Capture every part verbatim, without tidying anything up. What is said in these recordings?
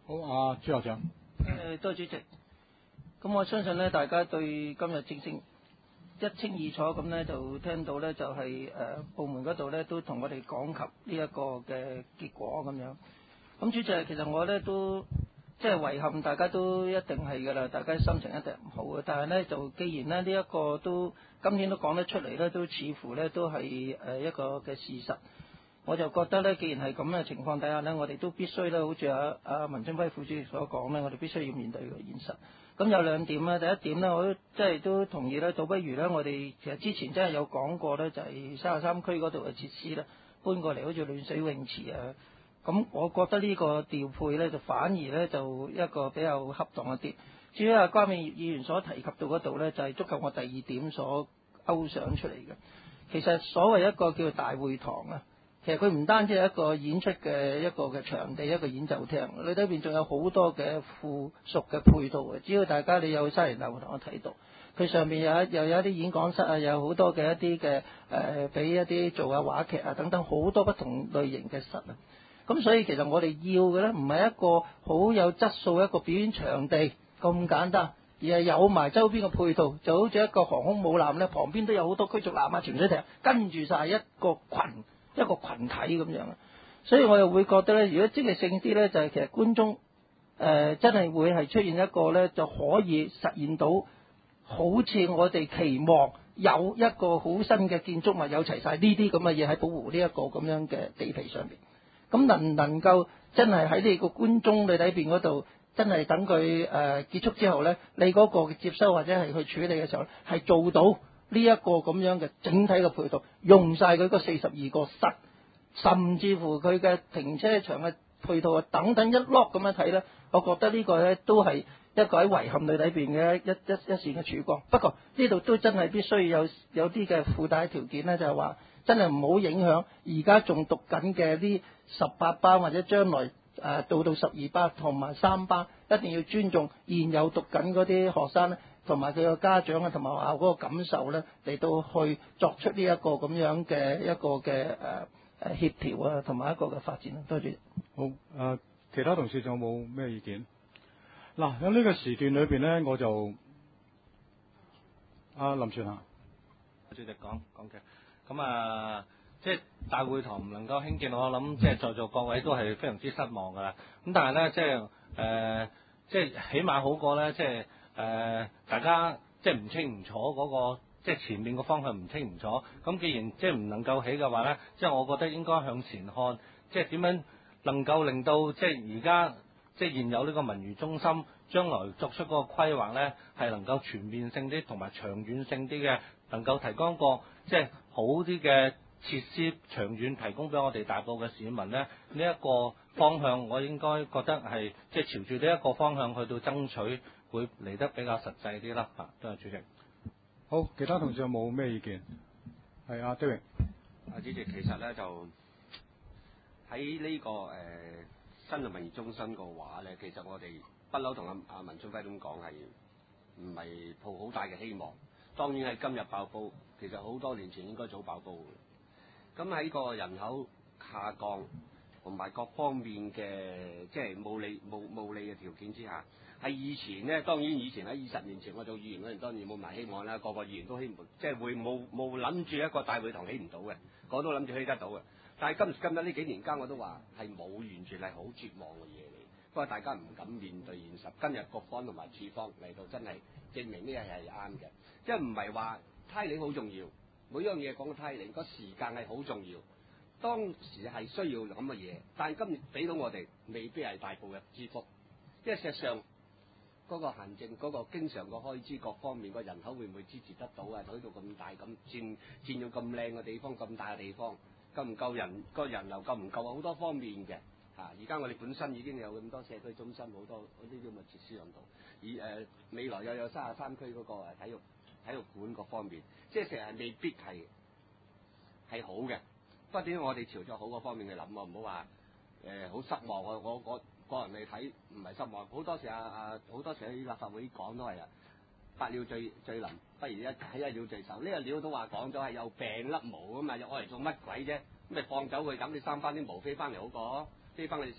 好，阿朱校長。 誒，多謝主席。咁我相信咧，大家對今日正正一清二楚咁咧，就聽到咧就係、是、誒、呃、部門嗰度咧都同我哋講及呢一個嘅結果咁樣。咁主席，其實我咧都即係遺憾，大家都一定係㗎啦，大家心情一定唔好嘅。但係咧就既然咧呢一、這個都今年都講得出嚟咧，都似乎咧都係誒一個嘅事實。我就覺得咧，既然係咁嘅情況底下咧，我哋都必須咧，好似阿阿文俊輝副主席所講咧，我哋必須要面對個現實。咁有兩點啦，第一點咧，我都即係都同意咧，倒不如咧，我哋其實之前真係有講過咧，就係三十三區嗰度嘅設施咧，搬過嚟好似暖水泳池啊。咁我覺得呢個調配咧，就反而咧就一個比較恰當一啲。至於阿關美業議員所提及到嗰度咧，就係觸及我第二點所勾想出嚟嘅。其實所謂一個叫做大會堂啊。其實佢唔單止係一個演出嘅一個嘅場地，一個演奏廳，裏邊仲有好多嘅附屬嘅配套嘅。只要大家你有西營大會堂，我睇到佢上面有一又有一啲演講室啊，有好多嘅一啲嘅誒，俾一啲做下話劇啊等等好多不同類型嘅室啊。咁所以其實我哋要嘅咧，唔係一個好有質素一個表演場地咁簡單，而係有埋周邊嘅配套，就好似一個航空母艦咧，旁邊都有好多驅逐艦啊、潛水艇，跟住晒一個群。一個群體咁樣啊，所以我又會覺得咧，如果積極性啲咧，就係、是、其實觀眾誒、呃、真係會係出現一個咧，就可以實現到好似我哋期望有一個好新嘅建築物，有齊晒呢啲咁嘅嘢喺保護呢一個咁樣嘅地皮上邊。咁能唔能夠真係喺你個觀眾裏底邊嗰度，真係等佢誒、呃、結束之後咧，你嗰個接收或者係去處理嘅時候，係做到呢一個咁樣嘅整體嘅配套，用晒佢嗰四十二個室，甚至乎佢嘅停車場嘅配套啊，等等一碌咁樣睇咧，我覺得呢個咧都係一個喺遺憾裏底邊嘅一一一線嘅曙光。不過呢度都真係必須有有啲嘅附帶條件咧，就係話真係唔好影響而家仲讀緊嘅呢十八班或者將來誒、呃、到到十二班同埋三班，一定要尊重現有讀緊嗰啲學生咧。同埋佢個家長啊，同埋學校嗰個感受咧，嚟到去作出呢一個咁樣嘅一個嘅誒誒協調啊，同埋一個嘅發展啊。多謝。 好，誒、呃，其他同事仲有冇咩意見？嗱，喺呢個時段裏邊咧，我就阿、啊、林全啊， 主席講講嘅，咁啊，即係大會堂唔能夠興建，我諗即係在座各位都係非常之失望㗎啦。咁但係咧，即係誒、呃，即係起碼好過咧，即係。誒、呃，大家即係唔清唔楚嗰、那個，即係前面個方向唔清唔楚。咁既然即係唔能夠起嘅話咧，即係我覺得應該向前看，即係點樣能夠令到即係而家即係現有呢個文娛中心，將來作出嗰個規劃咧，係能夠全面性啲同埋長遠性啲嘅，能夠提供個即係好啲嘅設施，長遠提供俾我哋大埔嘅市民咧。呢、這、一個方向，我應該覺得係即係朝住呢一個方向去到爭取。會嚟得比較實際啲啦，嚇，多謝主席。 好，其他同事有冇咩意見？係阿 David。 啊，主席，其實咧就喺呢、這個誒、呃、新嘅文娛中心嘅話咧，其實我哋不嬲同阿阿文俊輝咁講係唔係抱好大嘅希望。當然係今日爆煲，其實好多年前應該早爆煲嘅。咁喺個人口下降同埋各方面嘅即係冇利冇冇利嘅條件之下。喺以前咧，當然以前喺二十年前我做議員嗰陣，當然冇埋希望啦。個個議員都希望，即係會冇冇諗住一個大會堂起唔到嘅，個個都諗住起得到嘅。但係今時今日呢幾年間，我都話係冇完全係好絕望嘅嘢嚟。不過大家唔敢面對現實。今日局方同埋處方嚟到真係證明呢樣係啱嘅，即係唔係話梯齡好重要，每樣嘢講個梯齡個時間係好重要。當時係需要咁嘅嘢，但係今日俾到我哋未必係大部嘅支付，因為事實上。嗰個行政嗰、嗰個經常個開支各方面個人口會唔會支持得到啊？睇到咁大咁佔佔用咁靚嘅地方，咁大嘅地方夠唔夠人？個人流夠唔夠啊？好多方面嘅嚇。而家我哋本身已經有咁多社區中心，好多嗰啲咁嘅設施喺度。而誒、呃、未來又有三十三區嗰個誒體育體育館各方面，即係成日未必係係好嘅。不過點解我哋朝咗好嗰方面去諗啊？唔好話誒好失望啊！我我。個人嚟睇唔係失望，好多時啊啊好多時喺立法會講都係啊，百鳥最最能，不如一喺一鳥最瘦。呢、這個鳥都話講咗係有病甩毛啊嘛，又愛嚟做乜鬼啫？咁咪放走佢，等你生翻啲毛飛翻嚟好過，飛翻去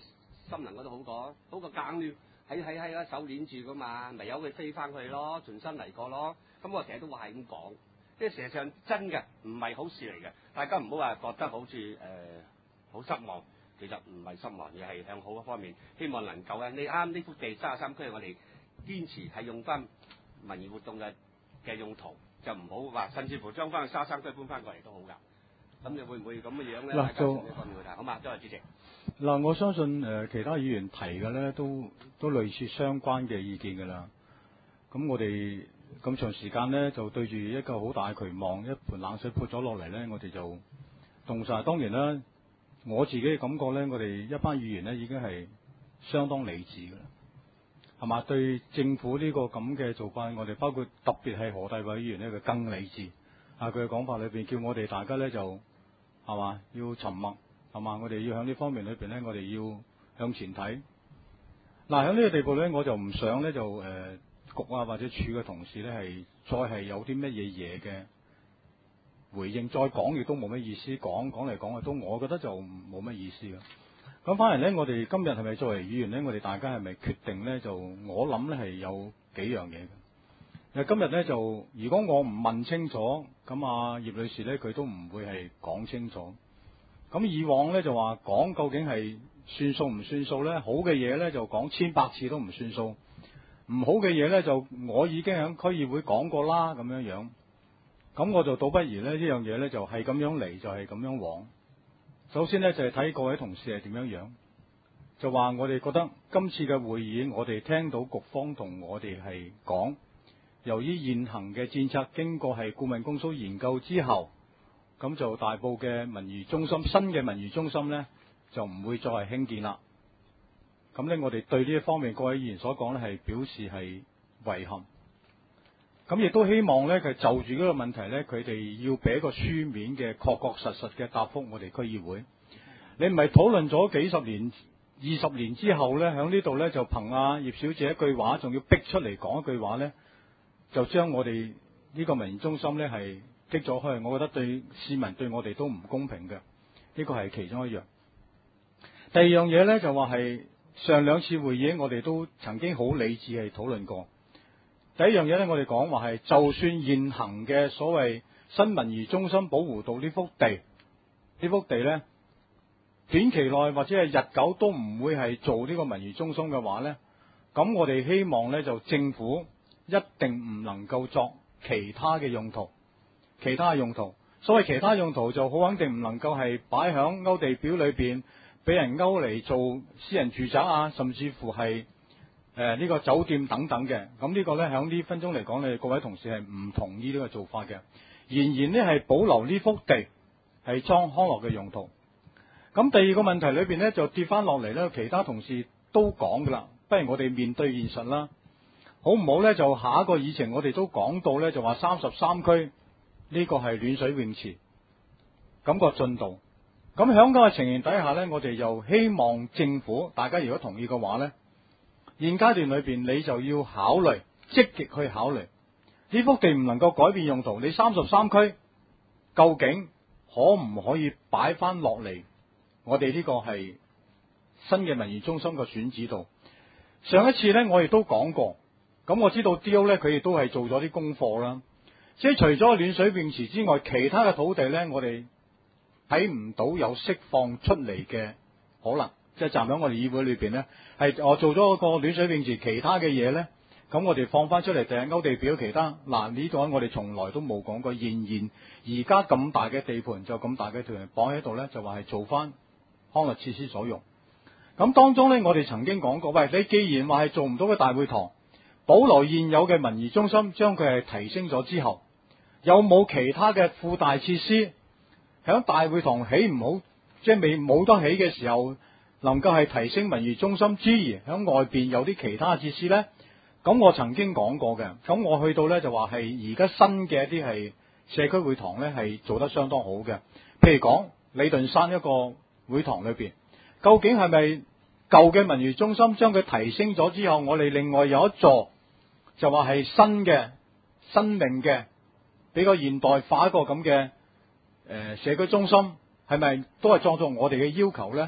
心能嗰度好過，好過硬亂喺喺喺一手鏈住噶嘛，咪由佢飛翻去咯，重新嚟過咯。咁我成日都話係咁講，即係事實上真嘅唔係好事嚟嘅，大家唔好話覺得好似誒好失望，其實唔係失望，而係向好嘅方面，希望能夠啊，你啱呢幅地三十三區，我哋堅持係用翻文娛活動嘅嘅用途，就唔好話甚至乎將翻去三十三區搬翻過嚟都好㗎。咁你會唔會咁嘅樣咧？ 嗱，就好嘛，多謝主席。 嗱，我相信誒、呃、其他議員提嘅咧，都都類似相關嘅意見㗎啦。咁我哋咁長時間咧，就對住一個好大嘅期望，一盆冷水潑咗落嚟咧，我哋就凍晒。當然啦，我自己嘅感覺咧，我哋一班議員咧已經係相當理智㗎啦，係嘛？對政府呢個咁嘅做法，我哋包括特別係何大偉議員咧，佢更理智。啊，佢嘅講法裏邊叫我哋大家咧就係嘛要沉默。係嘛？我哋要喺呢方面裏邊咧，我哋要向前睇。嗱，喺呢個地步咧，我就唔想咧就誒、呃、局啊或者處嘅同事咧係再係有啲乜嘢嘢嘅回應，再講亦都冇乜意思。講講嚟講去都，我覺得就冇乜意思嘅。咁反而咧，我哋今日係咪作為議員咧，我哋大家係咪決定咧？就我諗咧係有幾樣嘢嘅。誒，今日咧就如果我唔問清楚，咁啊葉女士咧佢都唔會係講清楚。咁以往咧就話講究竟係算數唔算數咧？好嘅嘢咧就講千百次都唔算數，唔好嘅嘢咧就我已經喺區議會講過啦咁樣樣。咁我就倒不如咧呢樣嘢咧就係咁樣嚟，就係咁樣往。首先咧就係睇各位同事係點樣樣，就話我哋覺得今次嘅會議，我哋聽到局方同我哋係講，由於現行嘅政策經過係顧問公司研究之後。咁就大埔嘅文娛中心，新嘅文娛中心呢，就唔會再係興建啦。咁呢，我哋對呢一方面各位議員所講呢，係表示係遺憾。咁亦都希望呢，佢就住呢個問題呢，佢哋要俾一個書面嘅確確實實嘅答覆我哋區議會。你唔係討論咗幾十年、二十年之後呢，喺呢度呢，就憑阿葉小姐一句話，仲要逼出嚟講一句話呢，就將我哋呢個文娛中心呢係擊咗開，我覺得對市民對我哋都唔公平嘅，呢個係其中一樣。第二樣嘢呢，就話係上兩次會議我哋都曾經好理智係討論過。第一樣嘢呢，我哋講話係就算現行嘅所謂新文娛中心寶湖道呢幅地，呢幅地呢，短期內或者係日久都唔會係做呢個文娛中心嘅話呢，咁我哋希望呢，就政府一定唔能夠作其他嘅用途。其他用途，所謂其他用途就好肯定唔能夠係擺響勾地表裏邊，俾人勾嚟做私人住宅啊，甚至乎係誒呢個酒店等等嘅。咁呢個呢，響呢分鐘嚟講，你哋各位同事係唔同意呢個做法嘅。仍然呢係保留呢幅地係裝康樂嘅用途。咁第二個問題裏邊呢，就跌翻落嚟呢，其他同事都講噶啦，不如我哋面對現實啦，好唔好呢？就下一個議程我哋都講到呢，就話三十三區。呢個係暖水泳池，咁個進度。咁喺咁嘅情形底下呢，我哋又希望政府，大家如果同意嘅話呢，現階段裏邊你就要考慮，積極去考慮呢幅地唔能夠改變用途。你三十三區究竟可唔可以擺翻落嚟？我哋呢個係新嘅文娛中心嘅選址度。上一次呢，我亦都講過，咁我知道 D O 呢，佢亦都係做咗啲功課啦。即係除咗暖水泳池之外，其他嘅土地呢，我哋睇唔到有釋放出嚟嘅可能。即係站喺我哋議會裏邊呢，係我做咗個暖水泳池，其他嘅嘢呢，咁我哋放翻出嚟，定係勾地表其他。嗱，呢個我哋從來都冇講過。仍然而家咁大嘅地盤，就咁大嘅地盤綁喺度呢，就話係做翻康樂設施所用。咁當中呢，我哋曾經講過，喂，你既然話係做唔到嘅大會堂，保留現有嘅文娛中心，將佢係提升咗之後，有冇其他嘅附帶設施響大會堂起唔好，即係未冇得起嘅時候，能夠係提升文娛中心之餘，響外邊有啲其他設施呢？咁我曾經講過嘅，咁我去到呢，就話係而家新嘅一啲係社區會堂呢，係做得相當好嘅。譬如講李頓山一個會堂裏邊，究竟係咪舊嘅文娛中心將佢提升咗之後，我哋另外有一座就話係新嘅新穎嘅比較現代化一個咁嘅誒社區中心，係咪都係裝作我哋嘅要求呢？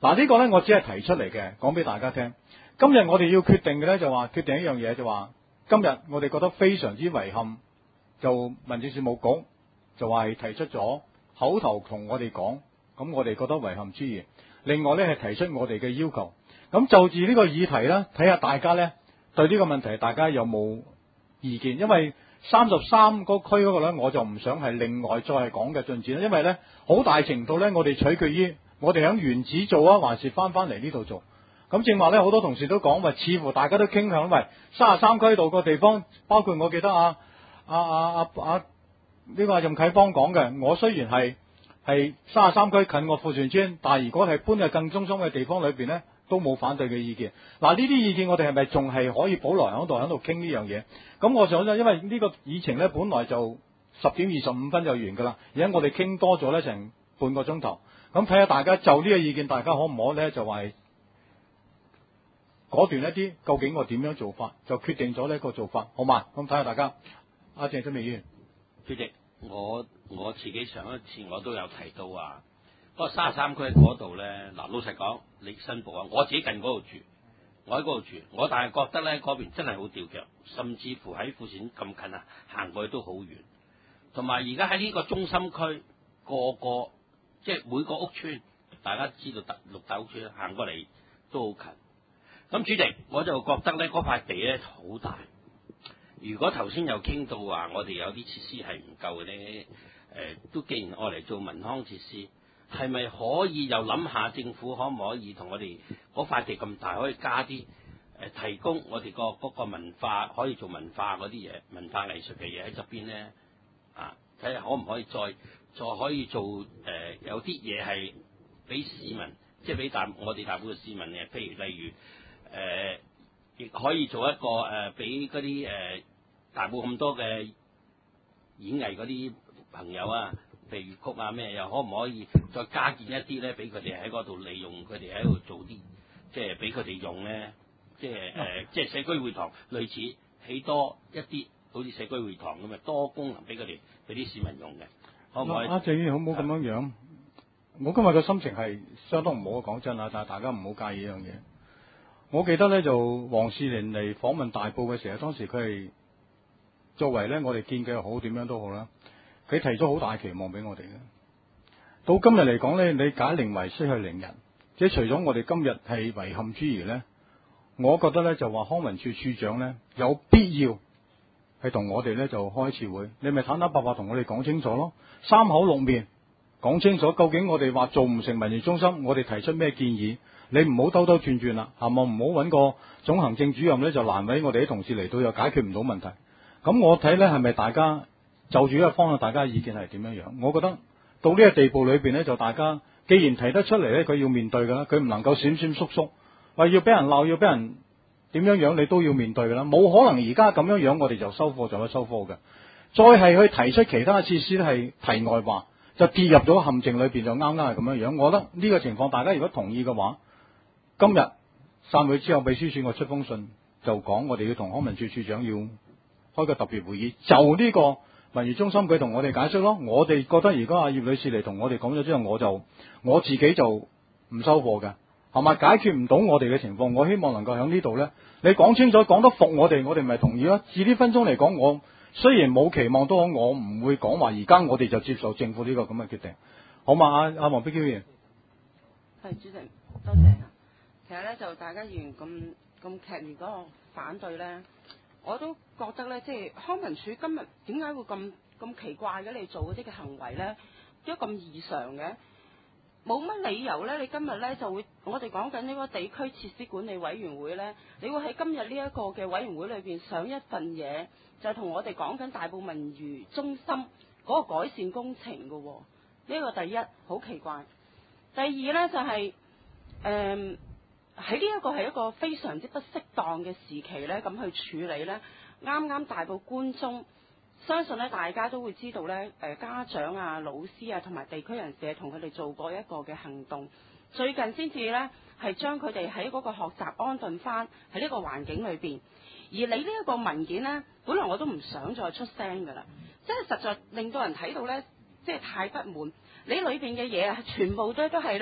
嗱，呢個呢，我只係提出嚟嘅，講俾大家聽。今日我哋要決定嘅呢，就話決定一樣嘢，就話今日我哋覺得非常之遺憾，就民政事務局就話係提出咗口頭同我哋講，咁我哋覺得遺憾之餘，另外呢係提出我哋嘅要求。咁就住呢個議題呢，睇下大家呢對呢個問題大家有冇意見？因為三十三個區嗰個呢，我就唔想係另外再係講嘅進展，因為呢好大程度呢，我哋取決於我哋響原址做啊，還是翻翻嚟呢度做。咁正話咧，好多同事都講話，似乎大家都傾向喂三十三區度個地方，包括我記得啊啊啊啊啊呢個阿任啟邦講嘅，我雖然係係三十三區近我富船村，但係如果係搬去更中心嘅地方裏邊咧，都冇反對嘅意見。嗱，呢啲意見我哋係咪仲係可以保留喺度喺度傾呢樣嘢？咁我想咧，因為呢個議程咧本來就十點二十五分就完噶啦，而家我哋傾多咗咧成半個鐘頭，咁睇下大家就呢個意見，大家可唔可咧就話果斷一啲，究竟我點樣做法，就決定咗呢個做法，好嘛？咁睇下大家。阿鄭新美議員， 主席，我我自己上一次我都有提到啊，嗰個三十三區嗰度咧，嗱老實講，你申報啊，我自己近嗰度住，我喺嗰度住，我但係覺得咧嗰邊真係好吊腳，甚至乎喺富善咁近啊，行過去都好遠。同埋而家喺呢個中心區，個個即係每個屋村，大家知道特綠豆屋村行過嚟都好近。咁主席，我就覺得咧嗰塊地咧好大。如果頭先有傾到話，我哋有啲設施係唔夠嘅咧，誒、呃、都既然愛嚟做民康設施，係咪可以又諗下政府可唔可以同我哋嗰塊地咁大，可以加啲誒、呃、提供我哋個嗰個文化，可以做文化嗰啲嘢，文化藝術嘅嘢喺側邊咧，啊睇下可唔可以再再可以做誒、呃、有啲嘢係俾市民，即係俾大我哋大部分市民嘅，譬如例如。誒，亦、呃、可以做一個誒，俾嗰啲誒大埔咁多嘅演藝嗰啲朋友啊，譬如粵曲啊咩，又可唔可以再加建一啲咧，俾佢哋喺嗰度利用，佢哋喺度做啲，即係俾佢哋用咧，即係誒、呃，即係社區會堂類似起多一啲，好似社區會堂咁啊，多功能俾佢哋俾啲市民用嘅，可唔可以？ 阿鄭議員好唔好咁樣樣？啊、我今日嘅心情係相當唔好，講真啊，但係大家唔好介意呢樣嘢。我記得咧就黃士連嚟訪問大埔嘅時候，當時佢係作為咧我哋見嘅好點樣都好啦，佢提咗好大期望俾我哋嘅。到今日嚟講咧，你解鈴為須繫鈴人，即係除咗我哋今日係遺憾之餘咧，我覺得咧就話康文署署長咧有必要係同我哋咧就開一次會，你咪坦坦白白同我哋講清楚咯，三口六面講清楚，究竟我哋話做唔成文娛中心，我哋提出咩建議。你唔好兜兜轉轉啦，係咪？唔好揾個總行政主任咧，就難為我哋啲同事嚟到又解決唔到問題。咁我睇咧係咪大家就住呢個方向，大家意見係點樣樣？我覺得到呢個地步裏邊咧，就大家既然提得出嚟咧，佢要面對噶啦，佢唔能夠閃閃縮縮，話要俾人鬧，要俾人點樣樣，你都要面對噶啦。冇可能而家咁樣樣，我哋就收貨就去收貨嘅。再係去提出其他設施咧，係題外話，就跌入咗陷阱裏邊，就啱啱係咁樣樣。我覺得呢個情況，大家如果同意嘅話，今日散會之後，秘書處我出封信就講，我哋要同康文署署長要開個特別會議，就呢個文娛中心佢同我哋解釋咯。我哋覺得如果阿葉女士嚟同我哋講咗之後，我就我自己就唔收貨嘅，係咪？解決唔到我哋嘅情況，我希望能夠喺呢度咧，你講清楚，講得服我哋，我哋咪同意咯。至呢分鐘嚟講，我雖然冇期望都好，我唔會講話而家我哋就接受政府呢個咁嘅決定，好嘛？阿阿黃碧嬌議員， 係主席，多謝。其實咧就大家議員咁咁劇烈嗰個反對咧，我都覺得咧，即係康文署今日點解會咁咁奇怪嘅？你做嗰啲嘅行為咧，點解咁異常嘅？冇乜理由咧，你今日咧就會，我哋講緊呢個地區設施管理委員會咧，你會喺今日呢一個嘅委員會裏邊上一份嘢，就同我哋講緊大埔文娛中心嗰個改善工程嘅喎、哦。呢、這個第一好奇怪。第二咧就係、是、誒。嗯喺呢一個係一個非常之不適當嘅時期咧，咁去處理咧，啱啱大埔官中，相信咧大家都會知道咧，誒家長啊、老師啊同埋地區人士係同佢哋做過一個嘅行動，最近先至咧係將佢哋喺嗰個學習安頓翻喺呢個環境裏邊。而你呢一個文件咧，本來我都唔想再出聲㗎啦，即係實在令到人睇到咧，即係太不滿。你裏邊嘅嘢啊，全部都都係咧。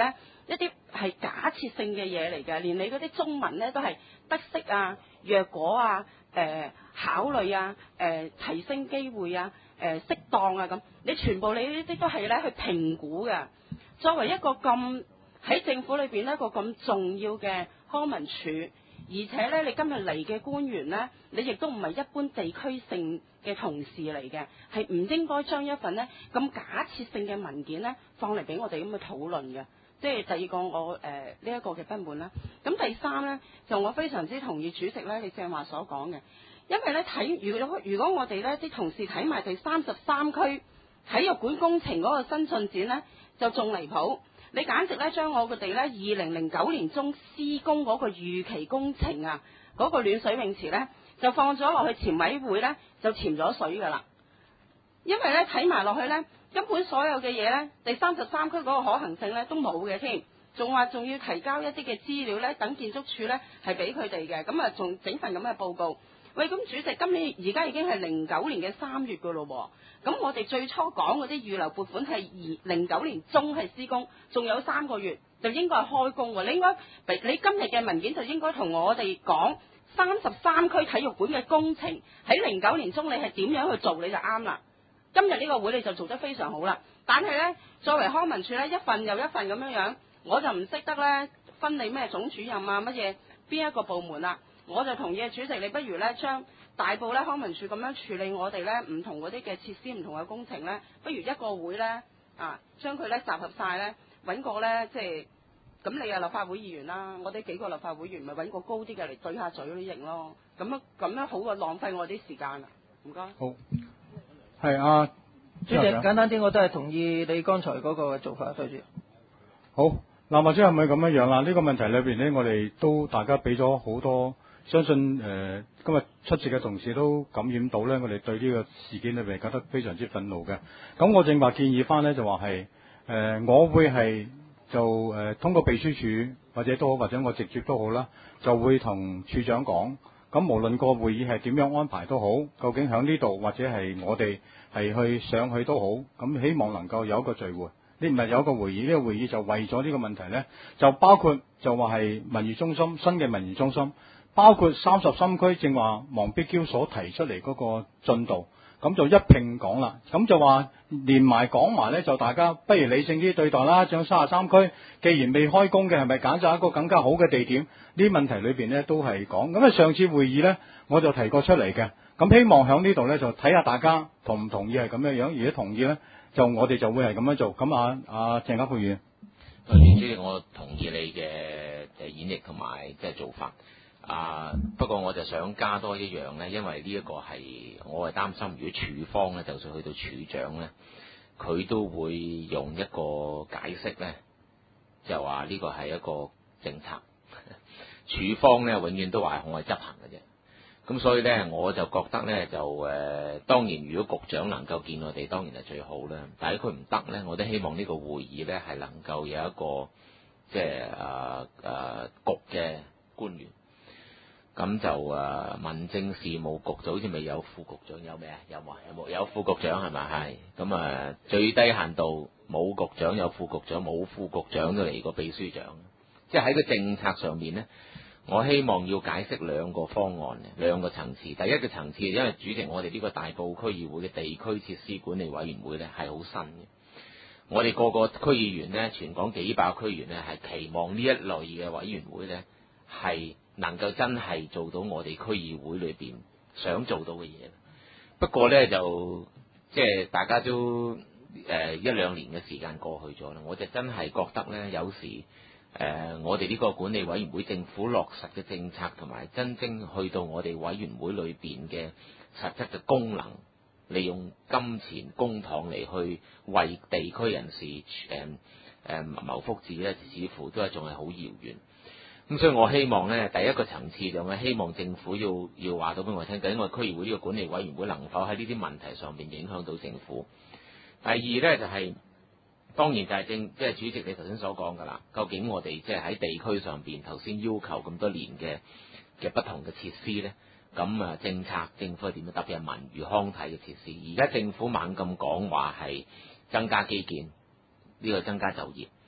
一啲係假設性嘅嘢嚟嘅，連你嗰啲中文咧都係得悉啊、若果啊、誒、呃、考慮啊、誒、呃、提升機會啊、誒、呃、適當啊咁，你全部你呢啲都係咧去評估嘅。作為一個咁喺政府裏邊一個咁重要嘅康文署，而且咧你今日嚟嘅官員咧，你亦都唔係一般地區性嘅同事嚟嘅，係唔應該將一份咧咁假設性嘅文件咧放嚟俾我哋咁去討論嘅。即係第二個我誒呢一個嘅不滿啦。咁第三咧就我非常之同意主席咧你正話所講嘅，因為咧睇如果如果我哋咧啲同事睇埋第三十三區體育館工程嗰個新進展咧，就仲離譜。你簡直咧將我哋咧二零零九年中施工嗰個預期工程啊，嗰、嗰個暖水泳池咧就放咗落去潛委會咧就潛咗水㗎啦。因為咧睇埋落去咧，根本所有嘅嘢咧，第三十三區嗰個可行性咧都冇嘅添，仲話仲要提交一啲嘅資料咧，等建築署咧係俾佢哋嘅，咁啊仲整份咁嘅報告。喂，咁主席，今年而家已經係零九年嘅三月㗎咯喎，咁我哋最初講嗰啲預留撥款係二零九年中係施工，仲有三個月就應該係開工喎。你應該，你今日嘅文件就應該同我哋講三十三區體育館嘅工程喺零九年中你係點樣去做你就啱啦。今日呢個會你就做得非常好啦，但係呢，作為康文署呢，一份又一份咁樣樣，我就唔識得呢分你咩總主任啊乜嘢邊一個部門啦。我就同意主席，你不如咧將大埔咧康文署咁樣處理我哋咧唔同嗰啲嘅設施、唔同嘅工程咧，不如一個會咧啊，將佢咧集合晒咧，揾個咧即係咁你係立法會議員啦，我哋幾個立法會議員咪揾個高啲嘅嚟對下嘴嗰啲型咯，咁樣咁樣好過浪費我啲時間啊！唔該。 好，係啊， 主席簡單啲，我都係同意你剛才嗰個做法，對住。 好，嗱或者係咪咁樣樣啦？呢、這個問題裏邊咧，我哋都大家俾咗好多。相信誒、呃、今日出席嘅同事都感染到咧，我哋對呢個事件裏邊覺得非常之憤怒嘅。咁我正話建議翻咧，就話係誒我會係就誒、呃、通過秘書處或者都好，或者我直接都好啦，就會同處長講。咁無論個會議係點樣安排都好，究竟喺呢度或者係我哋係去上去都好，咁希望能夠有一個聚會。呢唔係有一個會議，呢、這個會議就為咗呢個問題咧，就包括就話係文娛中心新嘅文娛中心。包括三十三區正話黃碧嬌所提出嚟嗰個進度，咁就一併講啦。咁就話連埋講埋咧，就大家不如理性啲對待啦。將三十三區既然未開工嘅，係咪揀咗一個更加好嘅地點？呢啲問題裏邊咧都係講。咁啊上次會議咧，我就提過出嚟嘅。咁希望喺呢度咧就睇下大家同唔同意係咁樣樣。如果同意咧，就我哋就會係咁樣做。咁啊啊鄭家沛議員， 代理主席，我同意你嘅誒演繹同埋即係做法。啊！不過我就想加多一樣呢，因為呢一個係我係擔心，如果處方呢，就算去到處長呢，佢都會用一個解釋呢，就話呢個係一個政策。處方呢，永遠都話我係執行嘅啫。咁所以呢，我就覺得呢，就誒、呃，當然如果局長能夠見我哋，當然係最好啦。但係佢唔得呢，我都希望呢個會議呢，係能夠有一個即係誒誒局嘅官員。咁就誒、呃、民政事務局就好似未有副局長，有咩啊？有冇？有冇？有副局長係咪？係咁啊！最低限度冇局長有副局長，冇副局長都嚟個秘書長。即係喺個政策上面呢，我希望要解釋兩個方案，兩個層次。第一個層次，因為主席我哋呢個大埔區議會嘅地區設施管理委員會呢係好新嘅。我哋個個區議員呢，全港幾百區議員呢，係期望呢一類嘅委員會呢係能夠真係做到我哋區議會裏邊想做到嘅嘢。不過呢，就即係大家都誒、呃、一兩年嘅時間過去咗啦，我就真係覺得呢，有時誒、呃、我哋呢個管理委員會政府落實嘅政策同埋真正去到我哋委員會裏邊嘅實質嘅功能，利用金錢公帑嚟去為地區人士誒誒謀福祉呢，似乎都係仲係好遙遠。咁所以我希望咧，第一個層次就係希望政府要要話到俾我聽，究竟我區議會呢個管理委員會能否喺呢啲問題上邊影響到政府。第二咧就係、是、當然就係政即係主席你頭先所講噶啦，究竟我哋即係喺地區上邊頭先要求咁多年嘅嘅不同嘅設施咧，咁啊政策政府係點樣？特別係文娛康體嘅設施，而家政府猛咁講話係增加基建，呢、這個增加就業。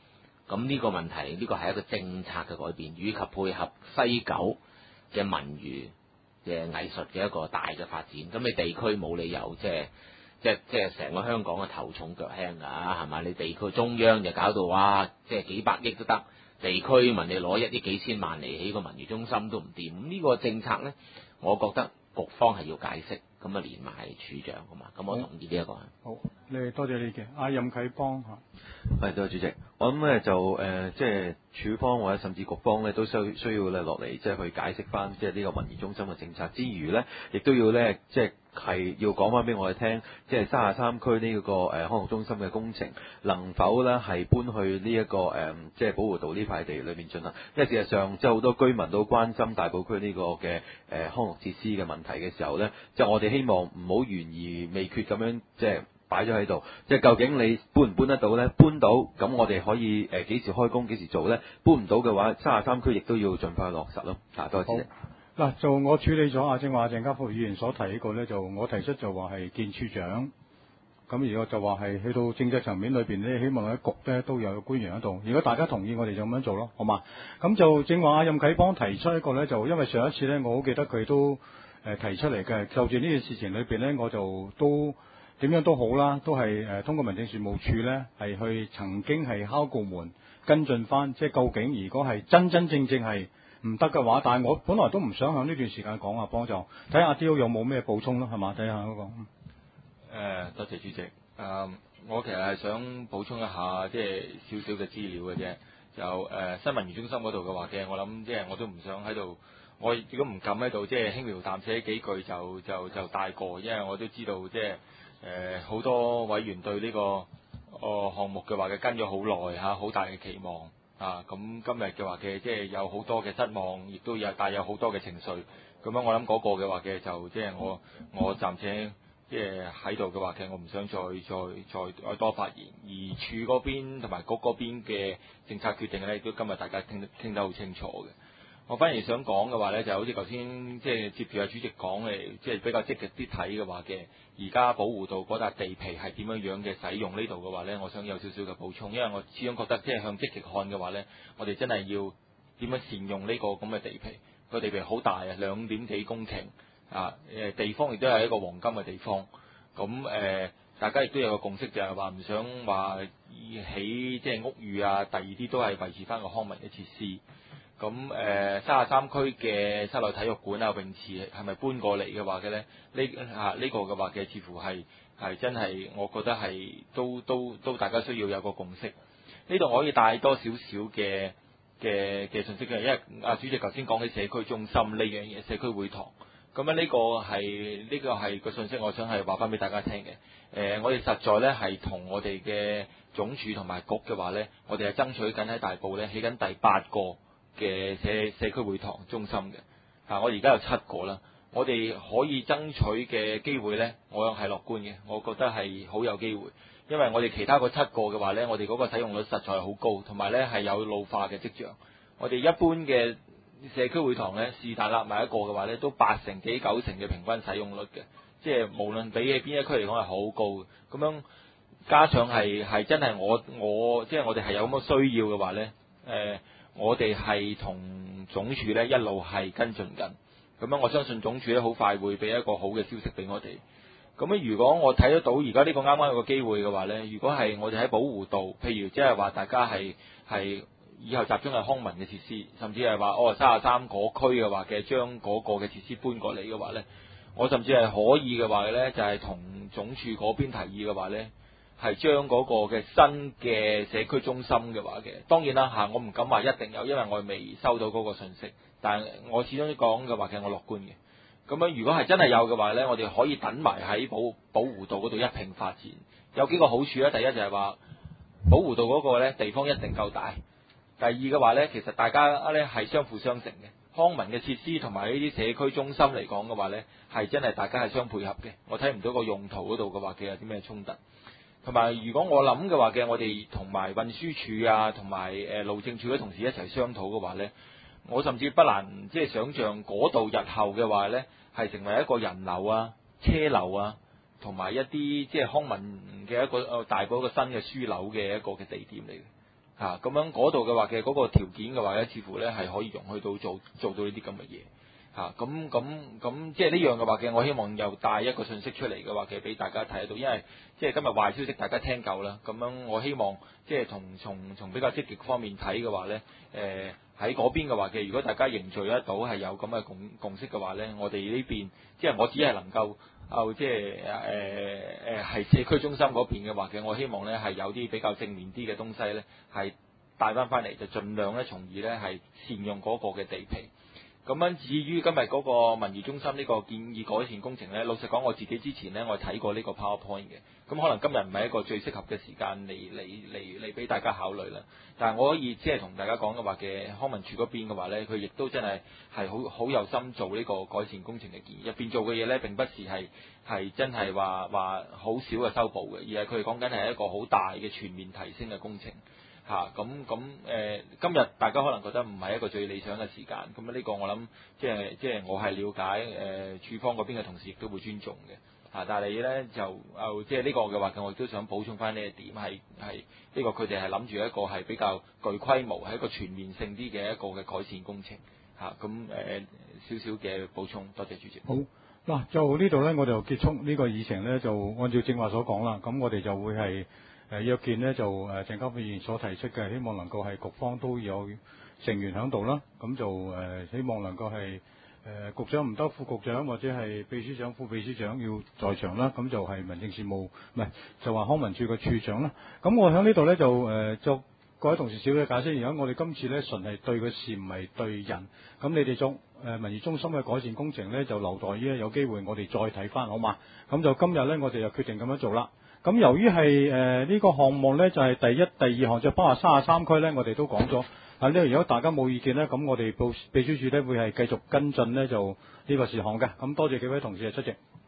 咁呢個問題，呢個係一個政策嘅改變，以及配合西九嘅文娛嘅藝術嘅一個大嘅發展。咁你地區冇理由即係即係即係成個香港嘅頭重腳輕㗎，係嘛？你地區中央就搞到哇，即係幾百億都得，地區問你攞一億幾千萬嚟起個文娛中心都唔掂。咁呢個政策咧，我覺得局方係要解釋，咁啊連埋處長㗎嘛。咁我同意呢、這、一個。 好，你多謝你嘅阿任啟邦嚇。 係，多謝主席。我諗咧就誒、呃，即係處方或者甚至局方咧都需需要咧落嚟，即係去解釋翻即係呢個文娛中心嘅政策之餘咧，亦都要咧即係係要講翻俾我哋聽，即係三十三區呢個誒康樂中心嘅工程能否咧係搬去呢、這、一個誒、呃、即係寶湖道呢塊地裏面進行？因為事實上即係好多居民都關心大埔區呢個嘅誒、呃、康樂設施嘅問題嘅時候咧，即係我哋希望唔好懸而未決咁樣即係擺咗喺度，即係究竟你搬唔搬得到呢？搬到咁我哋可以誒幾時開工幾時做呢？搬唔到嘅話，三十三區亦都要盡快落實咯。啊，多謝。 嗱，就我處理咗啊，正話鄭家富議員所提呢個呢，就我提出就話係見處長，咁而我就話係去到政策層面裏邊呢，希望喺局呢都有官員喺度。如果大家同意，我哋就咁樣做咯，好嘛？咁就正話阿任啟邦提出一個呢，就因為上一次呢，我好記得佢都誒提出嚟嘅，就住呢件事情裏邊呢，我就都。點樣都好啦，都係誒、呃、通過民政事務處呢，係去曾經係敲過門跟進翻，即係究竟如果係真真正正係唔得嘅話，但係我本來都唔想喺呢段時間講啊，幫助睇下阿刁有冇咩補充咯，係嘛？睇下嗰個。誒、 呃，多謝主席。誒、呃，我其實係想補充一下，即係少少嘅資料嘅啫。就誒、呃、新文娛中心嗰度嘅話嘅，我諗即係我都唔想喺度，我如果唔敢喺度，即係輕描淡寫幾句就就就帶過，因為我都知道即係。誒好、呃、多委員對呢、這個哦項目嘅話嘅跟咗好耐嚇，好大嘅期望啊！咁今日嘅話嘅即係有好多嘅失望，亦都有帶有好多嘅情緒。咁樣我諗嗰個嘅話嘅就即係我我暫且即係喺度嘅話嘅，我唔想再再再再多發言。而處嗰邊同埋局嗰邊嘅政策決定咧，亦都今日大家聽得聽得好清楚嘅。我反而想講嘅話咧，就好似頭先即係接住阿主席講嘅，即係比較積極啲睇嘅話嘅。而家寶湖道嗰笪地皮係點樣樣嘅使用呢度嘅話咧，我想有少少嘅補充，因為我始終覺得即係向積極看嘅話咧，我哋真係要點樣善用呢個咁嘅地皮。個地皮好大啊，兩點幾公頃啊，誒地方亦都係一個黃金嘅地方。咁誒、呃，大家亦都有個共識，就係話唔想話起即係屋宇啊，第二啲都係維持翻個康文嘅設施。咁誒三十三區嘅室內體育館啊、泳池係咪搬過嚟嘅話嘅咧？呢啊呢個嘅話嘅似乎係係真係，我覺得係都都都大家需要有個共識。呢度我可以帶多少少嘅嘅嘅信息嘅，因為阿主席頭先講起社區中心呢樣嘢，社區會堂。咁樣呢個係呢、呢個係個信息，我想係話翻俾大家聽嘅。誒、呃，我哋實在咧係同我哋嘅總署同埋局嘅話咧，我哋係爭取緊喺大埔咧起緊第八個嘅社社區會堂中心嘅，啊，我而家有七個啦，我哋可以爭取嘅機會呢，我係樂觀嘅，我覺得係好有機會，因為我哋其他嗰七個嘅話呢，我哋嗰個使用率實在係好高，同埋呢係有老化嘅跡象。我哋一般嘅社區會堂呢，是但立埋一個嘅話呢，都八成幾九成嘅平均使用率嘅，即係無論比起邊一區嚟講係好高嘅。咁樣加上係係真係我我即係我哋係有咁嘅需要嘅話呢。誒、呃。我哋係同總署咧一路係跟進緊，咁樣我相信總署咧好快會俾一個好嘅消息俾我哋。咁樣如果我睇得到而家呢個啱啱有個機會嘅話咧，如果係我哋喺寶湖道，譬如即係話大家係係以後集中係康文嘅設施，甚至係話哦三十三嗰區嘅話嘅將嗰個嘅設施搬過嚟嘅話咧，我甚至係可以嘅話咧，就係、是、同總署嗰邊提議嘅話咧。係將嗰個嘅新嘅社區中心嘅話嘅，當然啦嚇，我唔敢話一定有，因為我未收到嗰個信息。但係我始終講嘅話嘅，我樂觀嘅。咁樣如果係真係有嘅話呢，我哋可以等埋喺寶寶湖道嗰度一併發展。有幾個好處咧，第一就係話寶湖道嗰個咧地方一定夠大。第二嘅話呢，其實大家咧係相輔相成嘅。康文嘅設施同埋呢啲社區中心嚟講嘅話呢，係真係大家係相配合嘅。我睇唔到個用途嗰度嘅話嘅有啲咩衝突。同埋，如果我諗嘅話嘅，我哋同埋運輸署啊，同埋誒路政署嘅同事一齊商討嘅話呢，我甚至不難即係想像嗰度日後嘅話呢，係成為一個人流啊、車流啊，同埋一啲即係康文嘅一個誒大埔一個新嘅樞紐嘅一個嘅地點嚟嘅。 嚇，咁樣嗰度嘅話嘅嗰個條件嘅話咧，似乎咧係可以容許到做做到呢啲咁嘅嘢。嚇，咁咁咁即係呢樣嘅話嘅，我希望又帶一個信息出嚟嘅話嘅，俾大家睇得到，因為即係今日壞消息大家聽夠啦，咁樣我希望即係從從從比較積極方面睇嘅話咧，誒喺嗰邊嘅話嘅，如果大家凝聚得到係有咁嘅共共識嘅話咧，我哋呢邊即係我只係能夠哦即係誒誒係社區中心嗰邊嘅話嘅，我希望咧係有啲比較正面啲嘅東西咧係帶翻翻嚟，就盡量咧從而咧係善用嗰個嘅地皮。咁樣至於今日嗰個文娛中心呢個建議改善工程呢，老實講我自己之前呢，我睇過呢個 PowerPoint 嘅，咁可能今日唔係一個最適合嘅時間嚟嚟嚟嚟俾大家考慮啦。但係我可以即係同大家講嘅話嘅康文署嗰邊嘅話呢，佢亦都真係係好好有心做呢個改善工程嘅建議，入邊做嘅嘢呢，並不是係係真係話話好少嘅修補嘅，而係佢哋講緊係一個好大嘅全面提升嘅工程。嚇咁咁誒，今日大家可能覺得唔係一個最理想嘅時間，咁呢個我諗即係即係我係了解誒、呃、處方嗰邊嘅同事亦都會尊重嘅嚇、啊，但係你咧就誒即係呢個嘅話，我亦都想補充翻呢一點，係係呢個佢哋係諗住一個係比較具規模，係一個全面性啲嘅一個嘅改善工程嚇，咁誒少少嘅補充，多謝主席。 好嗱，就呢度咧，我就結束呢個議程咧，就按照正話所講啦，咁我哋就會係。誒約見呢就誒鄭家輝議員所提出嘅，希望能夠係局方都有成員喺度啦，咁就誒、呃、希望能夠係誒局長唔得，副局長或者係秘書長、副秘書長要在場啦，咁就係民政事務唔係就話康文署嘅處長啦。咁我喺呢度呢，就誒作、呃、各位同事少嘅解釋，而家我哋今次呢，純係對嘅事唔係對人，咁你哋作誒文娛中心嘅改善工程呢，就留待於有機會我哋再睇翻好嘛？咁就今日呢，我哋就決定咁樣做啦。咁由於係誒呢個項目呢，就係、是、第一、第二項，就包括三十三區呢，我哋都講咗。啊，呢如果大家冇意見呢，咁我哋報秘書處呢會係繼續跟進呢，就呢個事項嘅。咁多謝幾位同事嘅出席。